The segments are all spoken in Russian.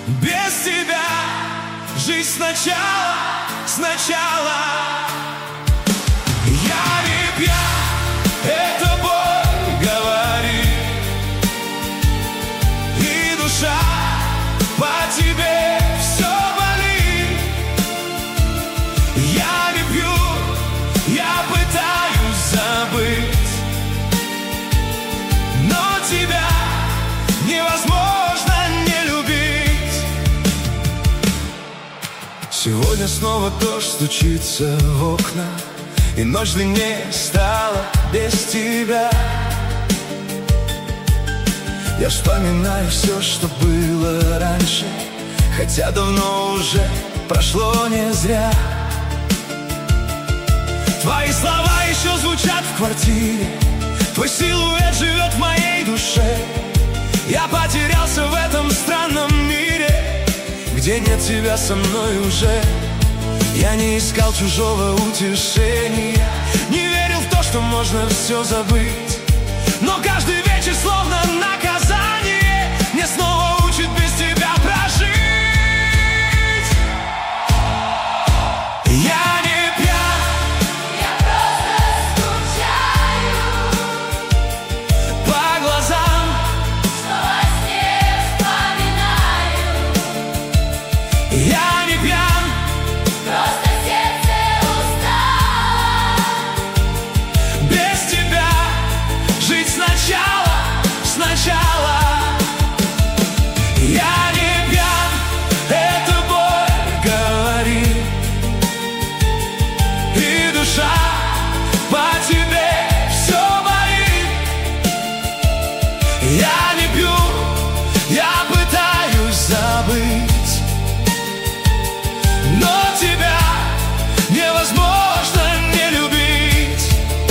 Без тебя жизнь сначала. Я не пьян, это боль говорит, и душа по тебе все болит. Я не пью, я пытаюсь забыть, но тебя невозможно не любить. Сегодня снова дождь стучится в окна, и ночь длиннее стала без тебя. Я вспоминаю все, что было раньше, хотя давно уже прошло не зря. Твои слова еще звучат в квартире, твой силуэт живет в моей душе. Я потерялся в этом странном мире, где нет тебя со мной уже. Я не искал чужого утешения, не верил в то, что можно все забыть. Но каждый вечер словно наказание мне снова учит без тебя прожить. Я не пьян, я просто скучаю по глазам, что во сне вспоминаю. я не пьян, Просто сердце устало. без тебя жить сначала. Я не пьян, это боль говорит, и душа по тебе все болит. Я не пью, я пытаюсь забыть, но тебя невозможно не любить.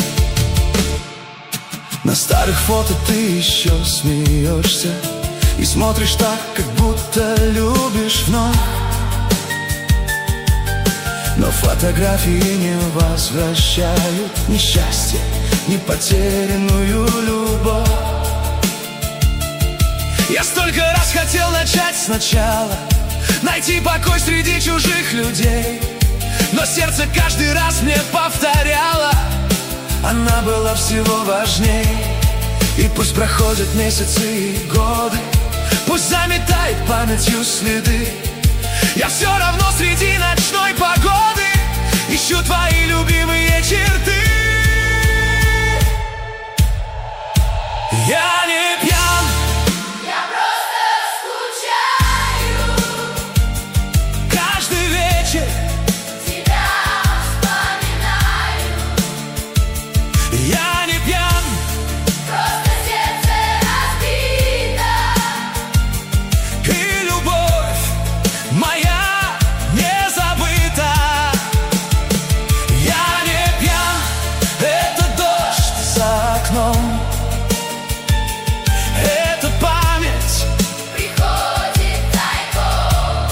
На старых фото ты еще смеешься и смотришь так, как будто любишь вновь. Но фотографии не возвращают ни счастье, ни потерянную любовь. Я столько раз хотел начать сначала, найти покой среди чужих людей, но сердце каждый раз мне повторяло: она была всего важней. И пусть проходят месяцы и годы, пусть заметает памятью следы, я все равно среди ночной погоды ищу твои любимые черты. Я не пьян, Я просто скучаю, каждый вечер тебя вспоминаю. я не пьян, Просто сердце разбито, и любовь моя не забыта. Я не пьян, это дождь за окном, это память, приходит тайком.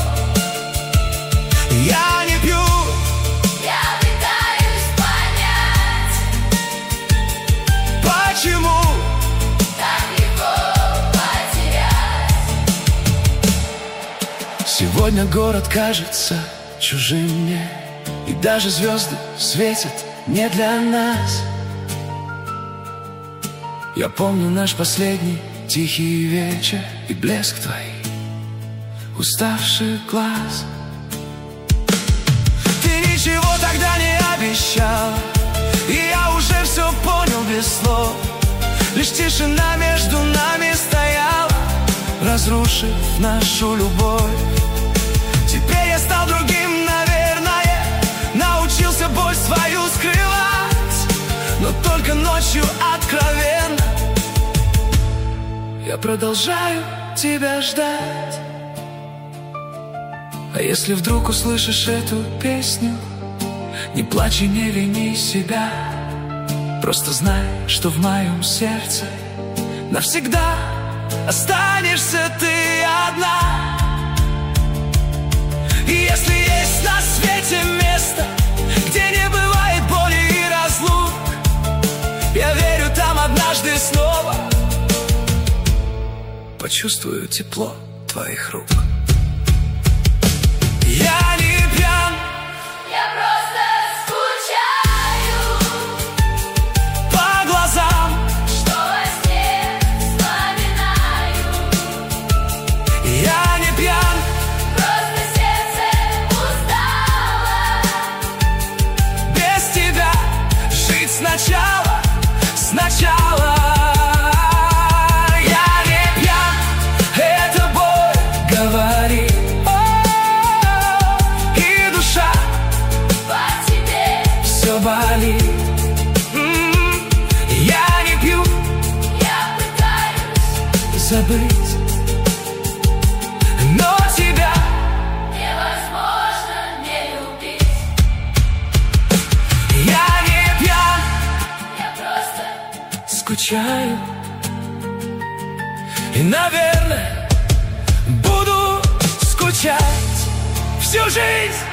я не пью, Я пытаюсь понять, почему так легко потерять. сегодня город кажется чужим мне, и даже звезды светят не для нас. Я помню наш последний тихий вечер и блеск твоих уставших глаз. Ты ничего тогда не обещал, и я уже все понял без слов. Лишь тишина между нами стояла, разрушив нашу любовь. Теперь я стал другим, наверное, научился боль свою скрывать, но только ночью откровенно я продолжаю тебя ждать. А если вдруг услышишь эту песню, не плачь и не вини себя, просто знай, что в моем сердце навсегда останешься ты одна. И если есть на свете место, где не бывает боли и разлук, я верю, там однажды снова почувствую тепло твоих рук. Я не пьян, Я просто скучаю по глазам, что во сне вспоминаю. я не пьян, Просто сердце устало без тебя жить сначала, сначала. Я не пьян, это боль говорит, и душа по тебе. все болит. Я не пью, Я пытаюсь, забыть, но тебя невозможно не любить. я не пьян, Я просто скучаю. И, наверное, буду скучать всю жизнь.